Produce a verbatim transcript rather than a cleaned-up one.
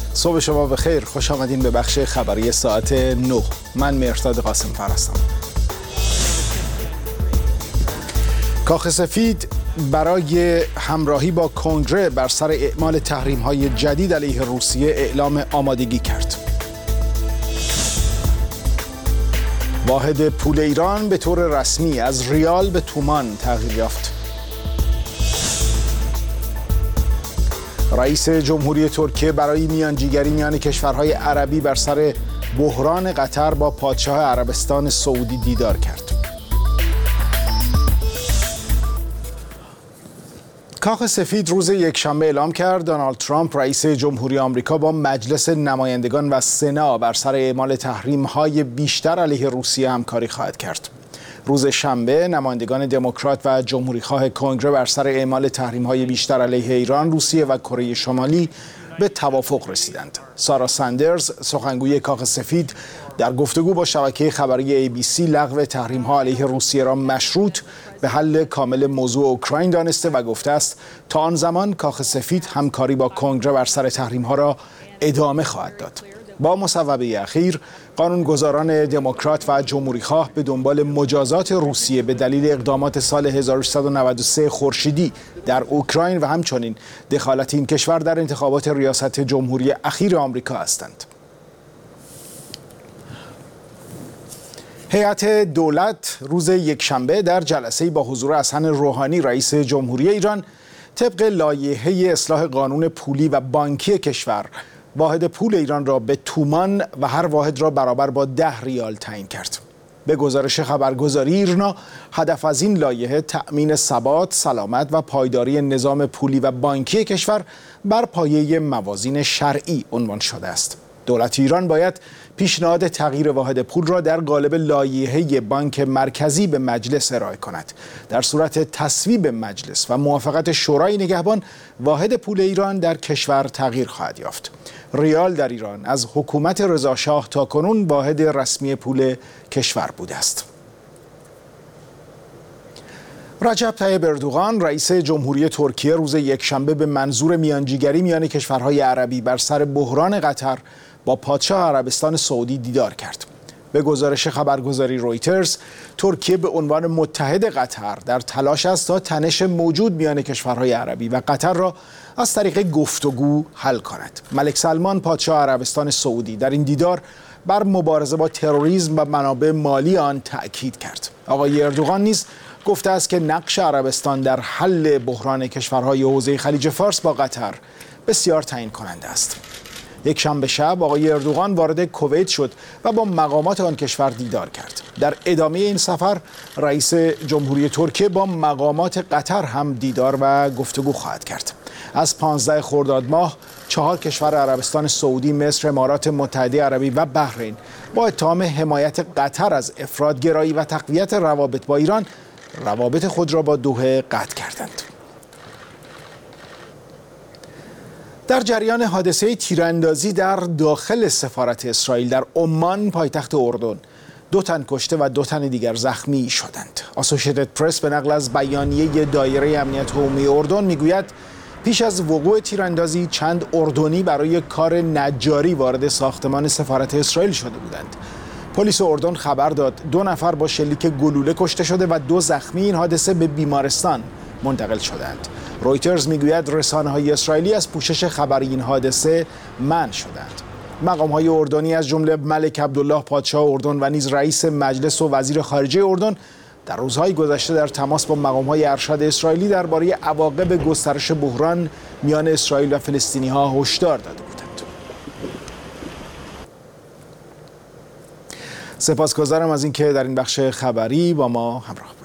صبح شما بخیر، خوش آمدین به بخش خبری ساعت نه. من مهرداد قاسم‌فر هستم. کاخ سفید برای همراهی با کنگره بر سر اعمال تحریم‌های جدید علیه روسیه اعلام آمادگی کرد. واحد پول ایران به طور رسمی از ریال به تومان تغییر یافت. رئیس جمهوری ترکیه برای میانجیگری میان کشورهای عربی بر سر بحران قطر با پادشاه عربستان سعودی دیدار کرد. کاخ سفید روز یکشنبه اعلام کرد دونالد ترامپ رئیس جمهوری آمریکا با مجلس نمایندگان و سنا بر سر اعمال تحریم‌های بیشتر علیه روسیه همکاری خواهد کرد. روز شنبه نمایندگان دموکرات و جمهوری‌خواه کنگره بر سر اعمال تحریم‌های بیشتر علیه ایران، روسیه و کره شمالی به توافق رسیدند. سارا ساندرز، سخنگوی کاخ سفید، در گفتگو با شبکه خبری ای بی سی لغو تحریم‌ها علیه روسیه را مشروط به حل کامل موضوع اوکراین دانسته و گفته است تا آن زمان کاخ سفید همکاری با کنگره بر سر تحریم‌ها را ادامه خواهد داد. با مصوبه اخیر، قانونگذاران دموکرات و جمهوری‌خواه به دنبال مجازات روسیه به دلیل اقدامات سال هزار و سیصد و نود و سه خورشیدی در اوکراین و همچنین دخالت این کشور در انتخابات ریاست جمهوری اخیر آمریکا هستند. هیئت دولت روز یکشنبه در جلسه‌ای با حضور حسن روحانی رئیس جمهوری ایران طبق لایحه اصلاح قانون پولی و بانکی کشور واحد پول ایران را به تومان و هر واحد را برابر با ده ریال تعیین کرد. به گزارش خبرگزاری ایرنا، هدف از این لایحه تأمین ثبات، سلامت و پایداری نظام پولی و بانکی کشور بر پایه موازین شرعی عنوان شده است. دولت ایران باید پیشنهاد تغییر واحد پول را در قالب لایحه بانک مرکزی به مجلس ارائه کند. در صورت تصویب مجلس و موافقت شورای نگهبان، واحد پول ایران در کشور تغییر خواهد یافت. ریال در ایران از حکومت رضا شاه تاکنون واحد رسمی پول کشور بوده است. رجب طیب اردوغان رئیس جمهوری ترکیه روز یکشنبه به منظور میانجیگری میان کشورهای عربی بر سر بحران قطر با پادشاه عربستان سعودی دیدار کرد. به گزارش خبرگزاری رویترز، ترکیه به عنوان متحد قطر در تلاش است تا تنش موجود میان کشورهای عربی و قطر را از طریق گفتگو حل کند. ملک سلمان پادشاه عربستان سعودی در این دیدار بر مبارزه با تروریسم و منابع مالی آن تأکید کرد. آقای اردوغان نیز گفته است که نقش عربستان در حل بحران کشورهای حوزه خلیج فارس با قطر بسیار تعیین کننده است. یک شنبه شب آقای اردوغان وارد کویت شد و با مقامات آن کشور دیدار کرد. در ادامه این سفر رئیس جمهوری ترکیه با مقامات قطر هم دیدار و گفتگو خواهد کرد. از پانزده خرداد ماه چهار کشور عربستان سعودی، مصر، امارات متحده عربی و بحرین با اتهام حمایت قطر از افراط‌گرایی و تقویت روابط با ایران روابط خود را با دوحه قطع کردند. در جریان حادثه تیراندازی در داخل سفارت اسرائیل در عمان پایتخت اردن، دو تن کشته و دو تن دیگر زخمی شدند. اسوسییتد پرس به نقل از بیانیه دایره امنیت عمومی اردن میگوید پیش از وقوع تیراندازی چند اردنی برای کار نجاری وارد ساختمان سفارت اسرائیل شده بودند. پلیس اردن خبر داد دو نفر با شلیک گلوله کشته شده و دو زخمی این حادثه به بیمارستان منتقل شدند. رویترز میگوید رسانه‌های اسرائیلی از پوشش خبر این حادثه منع شدند. مقام‌های اردنی از جمله ملک عبدالله پادشاه اردن و نیز رئیس مجلس و وزیر خارجه اردن در روزهای گذشته در تماس با مقام‌های ارشد اسرائیلی درباره عواقب گسترش بحران میان اسرائیل و فلسطینی‌ها هشدار داده بودند. سپاسگزارم از اینکه در این بخش خبری با ما همراه